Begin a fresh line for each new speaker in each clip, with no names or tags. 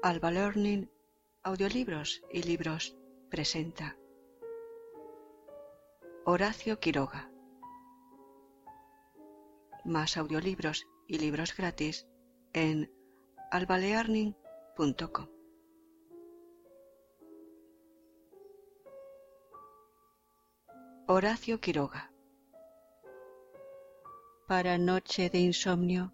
Alba Learning, Audiolibros y Libros presenta Horacio Quiroga. Más audiolibros y libros gratis en albalearning.com. Horacio Quiroga. Para noche de insomnio.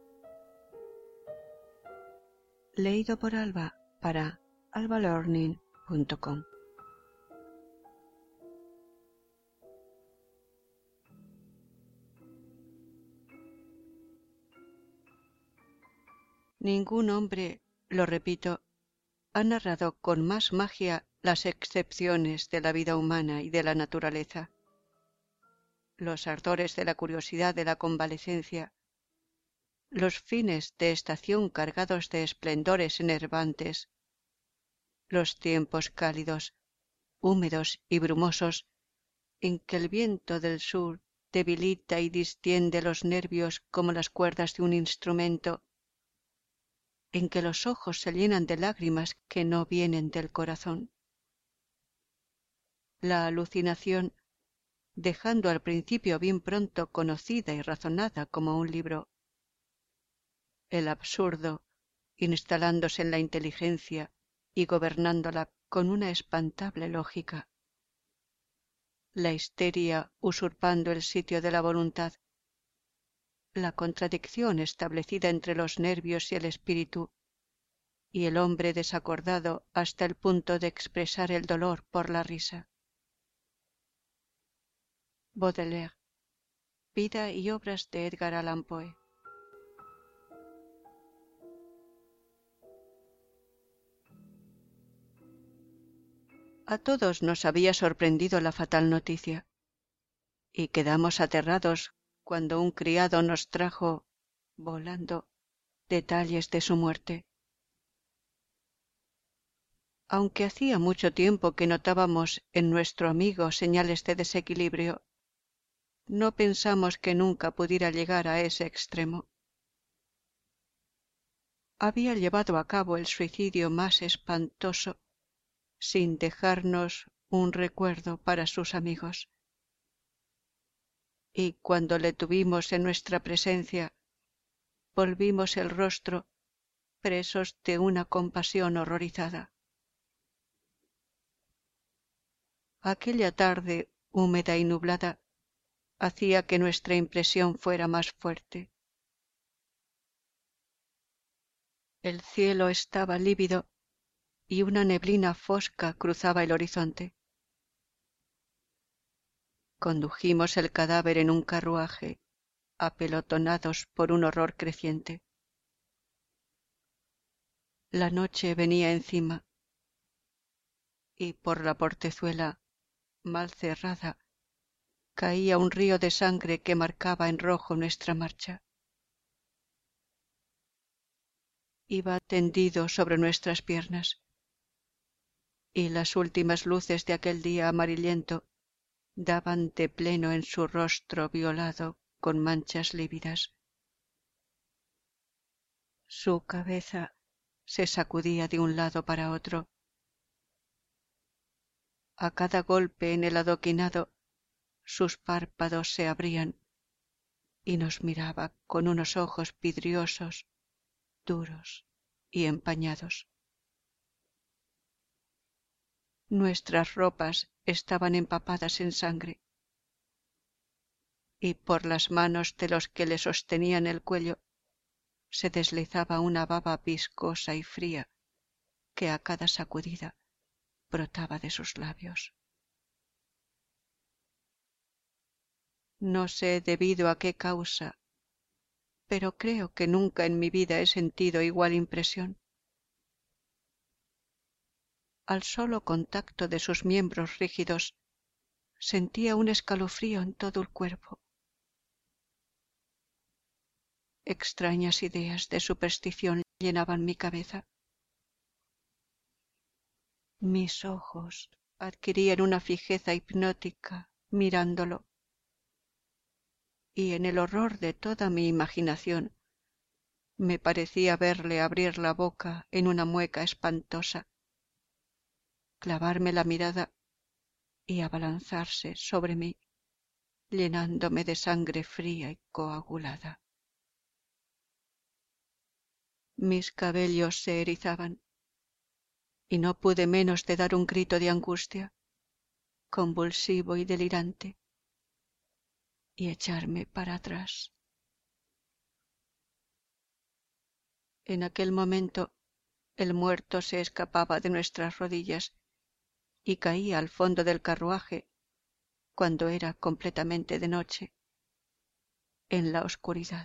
Leído por Alba para albalearning.com. Ningún hombre, lo repito, ha narrado con más magia las excepciones de la vida humana y de la naturaleza, los ardores de la curiosidad de la convalecencia, los fines de estación cargados de esplendores enervantes, los tiempos cálidos, húmedos y brumosos en que el viento del sur debilita y distiende los nervios como las cuerdas de un instrumento, en que los ojos se llenan de lágrimas que no vienen del corazón. La alucinación, dejando al principio bien pronto conocida y razonada como un libro, el absurdo, instalándose en la inteligencia y gobernándola con una espantable lógica, la histeria usurpando el sitio de la voluntad, la contradicción establecida entre los nervios y el espíritu, y el hombre desacordado hasta el punto de expresar el dolor por la risa. Baudelaire. Vida y obras de Edgar Allan Poe. A todos nos había sorprendido la fatal noticia, y quedamos aterrados cuando un criado nos trajo, volando, detalles de su muerte. Aunque hacía mucho tiempo que notábamos en nuestro amigo señales de desequilibrio, no pensamos que nunca pudiera llegar a ese extremo. Había llevado a cabo el suicidio más espantoso, sin dejarnos un recuerdo para sus amigos. Y cuando le tuvimos en nuestra presencia, volvimos el rostro presos de una compasión horrorizada. Aquella tarde húmeda y nublada hacía que nuestra impresión fuera más fuerte. El cielo estaba lívido y una neblina fosca cruzaba el horizonte. Condujimos el cadáver en un carruaje, apelotonados por un horror creciente. La noche venía encima, y por la portezuela, mal cerrada, caía un río de sangre que marcaba en rojo nuestra marcha. Iba tendido sobre nuestras piernas, y las últimas luces de aquel día amarillento daban de pleno en su rostro violado con manchas lívidas. Su cabeza se sacudía de un lado para otro. A cada golpe en el adoquinado sus párpados se abrían y nos miraba con unos ojos vidriosos, duros y empañados. Nuestras ropas estaban empapadas en sangre, y por las manos de los que le sostenían el cuello se deslizaba una baba viscosa y fría que a cada sacudida brotaba de sus labios. No sé debido a qué causa, pero creo que nunca en mi vida he sentido igual impresión. Al solo contacto de sus miembros rígidos sentía un escalofrío en todo el cuerpo. Extrañas ideas de superstición llenaban mi cabeza. Mis ojos adquirían una fijeza hipnótica mirándolo, y en el horror de toda mi imaginación Me parecía verle abrir la boca en una mueca espantosa, clavarme la mirada y abalanzarse sobre mí, llenándome de sangre fría y coagulada. Mis cabellos se erizaban y no pude menos de dar un grito de angustia, convulsivo y delirante, y echarme para atrás. En aquel momento el muerto se escapaba de nuestras rodillas y caía al fondo del carruaje cuando era completamente de noche, en la oscuridad.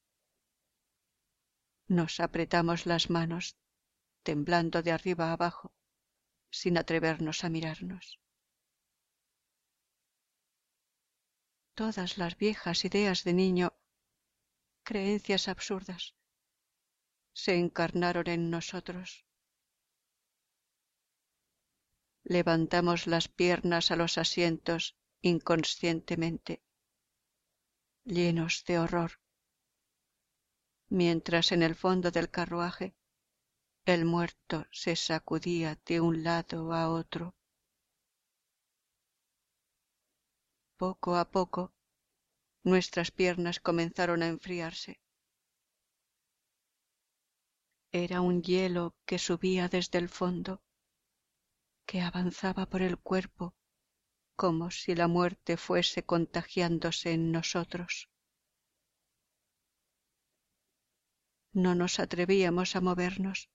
Nos apretamos las manos, temblando de arriba a abajo, sin atrevernos a mirarnos. Todas las viejas ideas de niño, creencias absurdas, se encarnaron en nosotros. Levantamos las piernas a los asientos inconscientemente, llenos de horror, mientras en el fondo del carruaje el muerto se sacudía de un lado a otro. Poco a poco nuestras piernas comenzaron a enfriarse. Era un hielo que subía desde el fondo, que avanzaba por el cuerpo como si la muerte fuese contagiándose en nosotros. No nos atrevíamos a movernos.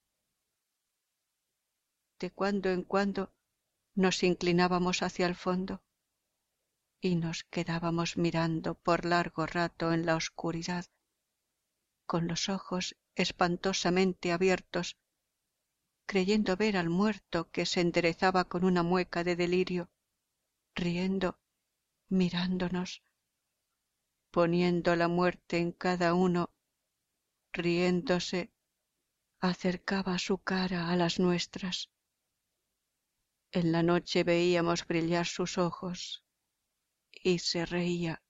De cuando en cuando nos inclinábamos hacia el fondo y nos quedábamos mirando por largo rato en la oscuridad, con los ojos espantosamente abiertos, creyendo ver al muerto que se enderezaba con una mueca de delirio, riendo, mirándonos, poniendo la muerte en cada uno, riéndose, acercaba su cara a las nuestras. En la noche veíamos brillar sus ojos y se reía,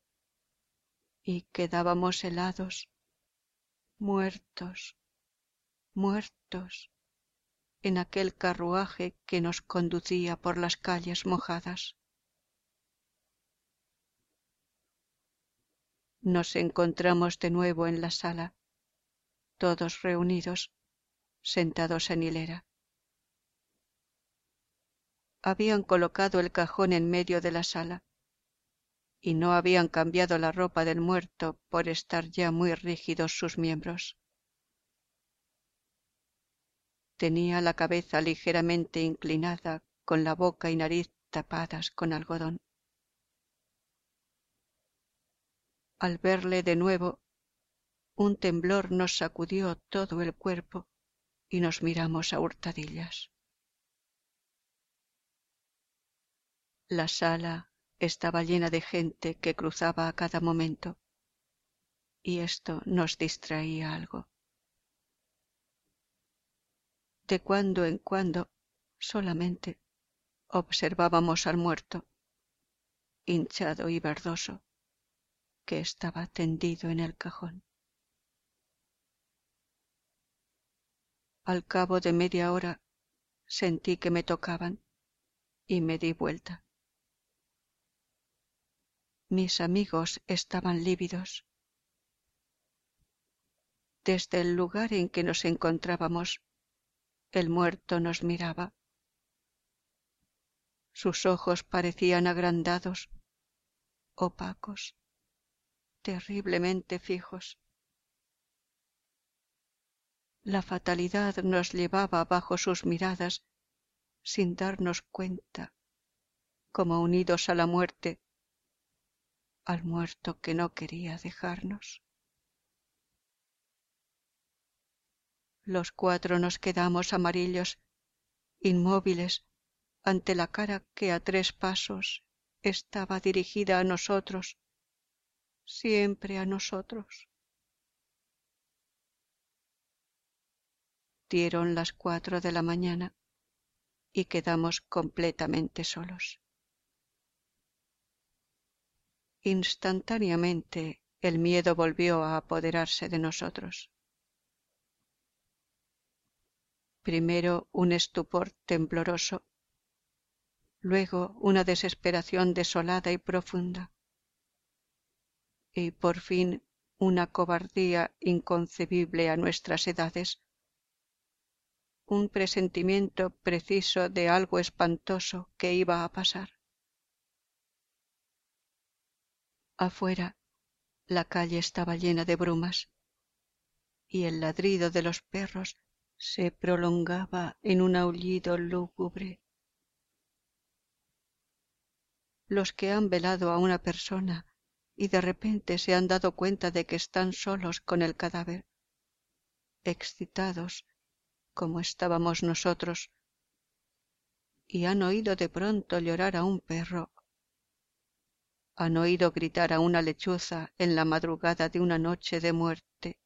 y quedábamos helados, muertos, muertos, en aquel carruaje que nos conducía por las calles mojadas. Nos encontramos de nuevo en la sala, todos reunidos, sentados en hilera. Habían colocado el cajón en medio de la sala y no habían cambiado la ropa del muerto por estar ya muy rígidos sus miembros. Tenía la cabeza ligeramente inclinada, con la boca y nariz tapadas con algodón. Al verle de nuevo, un temblor nos sacudió todo el cuerpo y nos miramos a hurtadillas. La sala estaba llena de gente que cruzaba a cada momento, y esto nos distraía algo. De cuando en cuando, solamente, observábamos al muerto, hinchado y verdoso, que estaba tendido en el cajón. Al cabo de media hora sentí que me tocaban y me di vuelta. Mis amigos estaban lívidos. Desde el lugar en que nos encontrábamos, el muerto nos miraba. Sus ojos parecían agrandados, opacos, terriblemente fijos. La fatalidad nos llevaba bajo sus miradas sin darnos cuenta, como unidos a la muerte, al muerto que no quería dejarnos. Los cuatro nos quedamos amarillos, inmóviles, ante la cara que a 3 pasos estaba dirigida a nosotros, siempre a nosotros. Dieron las 4 de la mañana y quedamos completamente solos. Instantáneamente el miedo volvió a apoderarse de nosotros. Primero un estupor tembloroso, luego una desesperación desolada y profunda, y por fin una cobardía inconcebible a nuestras edades, un presentimiento preciso de algo espantoso que iba a pasar. Afuera, la calle estaba llena de brumas, y el ladrido de los perros se prolongaba en un aullido lúgubre. Los que han velado a una persona y de repente se han dado cuenta de que están solos con el cadáver, excitados como estábamos nosotros, y han oído de pronto llorar a un perro, han oído gritar a una lechuza en la madrugada de una noche de muerte,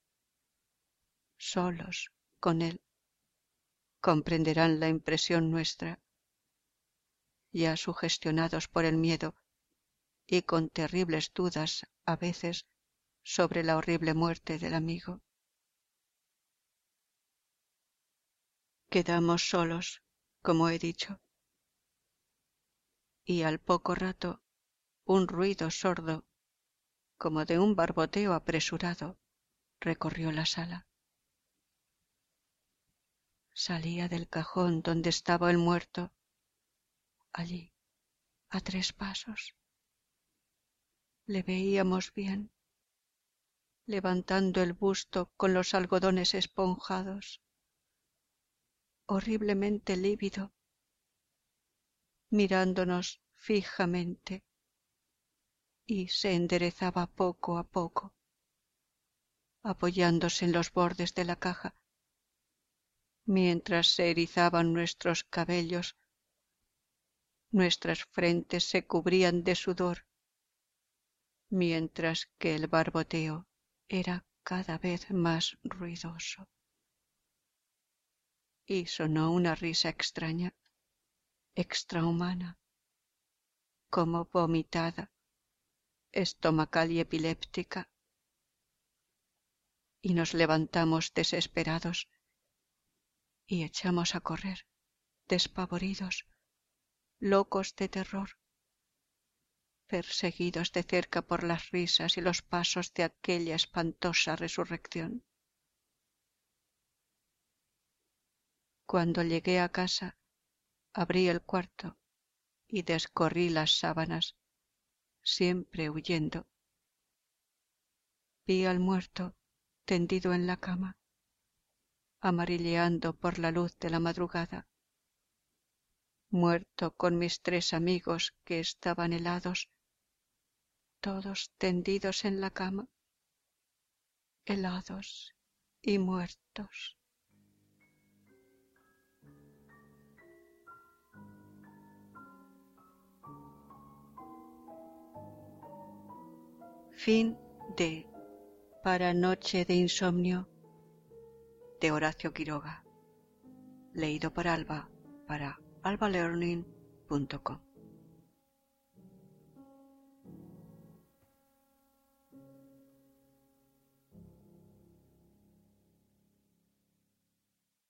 solos con él, comprenderán la impresión nuestra, ya sugestionados por el miedo y con terribles dudas a veces sobre la horrible muerte del amigo. Quedamos solos, como he dicho, y al poco rato un ruido sordo, como de un barboteo apresurado, recorrió la sala. Salía del cajón donde estaba el muerto, allí, a 3 pasos. Le veíamos bien, levantando el busto con los algodones esponjados, horriblemente lívido, mirándonos fijamente, y se enderezaba poco a poco, apoyándose en los bordes de la caja, mientras se erizaban nuestros cabellos, nuestras frentes se cubrían de sudor, mientras que el barboteo era cada vez más ruidoso. Y sonó una risa extraña, extrahumana, como vomitada, estomacal y epiléptica, y nos levantamos desesperados y echamos a correr, despavoridos, locos de terror, perseguidos de cerca por las risas y los pasos de aquella espantosa resurrección. Cuando llegué a casa, abrí el cuarto y descorrí las sábanas, siempre huyendo. Vi al muerto tendido en la cama, amarilleando por la luz de la madrugada, muerto con mis 3 amigos que estaban helados, todos tendidos en la cama, helados y muertos. Fin de Para noche de insomnio, de Horacio Quiroga. Leído por Alba para albalearning.com.